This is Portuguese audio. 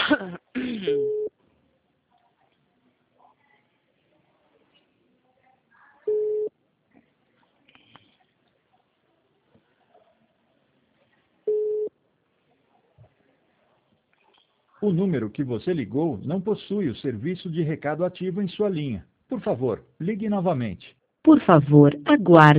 O número que você ligou não possui o serviço de recado ativo em sua linha. Por favor, ligue novamente. Por favor, aguarde.